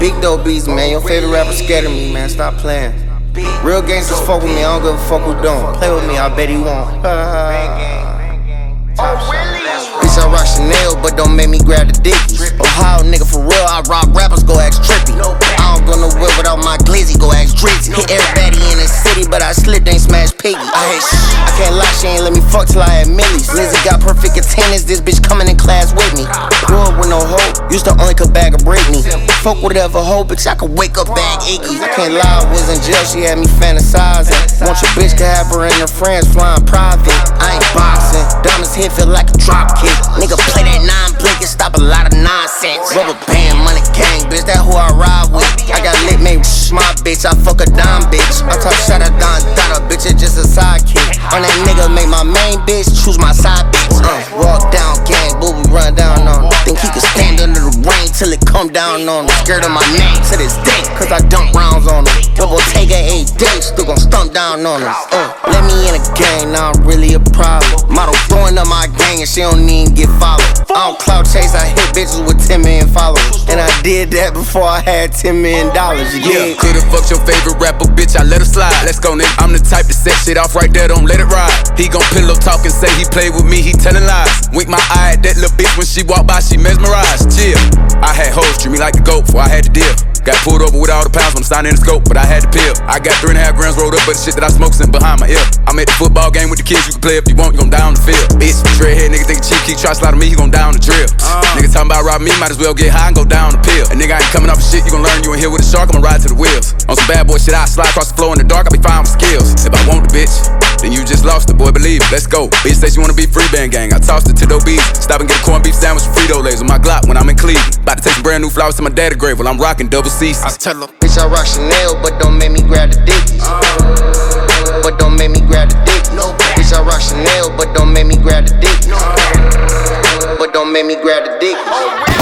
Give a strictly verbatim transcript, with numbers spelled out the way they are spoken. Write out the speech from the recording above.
Big dope beats, man. Your favorite rapper scared of me, man. Stop playing. Real gangsters fuck with me. I don't give a fuck who don't. Play with me, I bet he won't. Bitch, I rock Chanel, but don't make me grab the dickies. Ohio nigga for real, I rock rappers, go ask Trippy. I don't go nowhere without my glizzy, go ask Drizzy. Hit everybody in the city, but I slipped, ain't smash Piggy. I hate shh, I can't lie, she ain't let me fuck till I had Millie's. Lizzie got perfect attendance, this bitch coming in class with me. Grew up with no hope, used to only could bag a break me. Fuck whatever hope, bitch, I could wake up bag Iggy. I can't lie, I was in jail, she had me fantasizing. Want your bitch to have her and her friends flying private. I ain't boxing, diamonds hit feel like a drop kick. Nigga play that nine blink and stop a lot of nonsense. Rubber band, money gang, bitch, that who I ride with. I got lit, made my bitch, I fuck a dime bitch. I talk shot a Don Dada, bitch, it's just a sidekick. On that nigga, make my main bitch, choose my side bitch. Uh, walk down gang, boo, we run down on him. Think he could stand under the rain till it come down on him. Scared of my name to this day, cause I dump rounds on him. Double take a eight days, still gon' stump down on him. Uh, let me in a gang, now I'm really a problem. Model throwing up my gang and she don't even get followed. I don't clout chase, I hit bitches with ten million followers. And I did that before I had ten million dollars. Yeah, could've fucked your favorite rapper, bitch, I let her slide. Let's go, nigga. I'm the type to set shit off right there, don't let it ride. He gon' pillow talk and say he played with me, he telling lies. Wink my eye at that little bitch when she walk by, she mesmerized. Chill, I had hoes treat me like a goat before I had to deal. Got pulled over with all the pounds when I'm signing the scope, but I had to peel. I got three and a half grams rolled up, but the shit that I smoke's in behind my ear. I'm at the football game with the kids, you can play if you want, you gon' die on the field. Bitch, dreadhead nigga think cheap, keep try to slide on me, he gon' die on the drill. Uh. Nigga talking about robbing me, might as well get high and go down the pill. A nigga ain't coming off of shit, you gon' learn you in here with a shark, I'ma ride to the wheels. On some bad boy shit, I slide across the floor in the dark, I be fine with skills. If I want the bitch, then you just lost the boy, believe it, let's go. Bitch say she wanna be free band gang, I tossed it to those beats. Stop and get a corned beef sandwich with Frito Lays with my Glock when I'm in Cleveland. About to take some brand new flowers to my daddy grave while I'm rocking double C's. I tell her, bitch, I rock Chanel, but don't make me grab the dickies. Uh, but don't make me grab the dickies. No, bitch, I rock Chanel, but don't make me grab the dickies. No, but don't make me grab the dickies.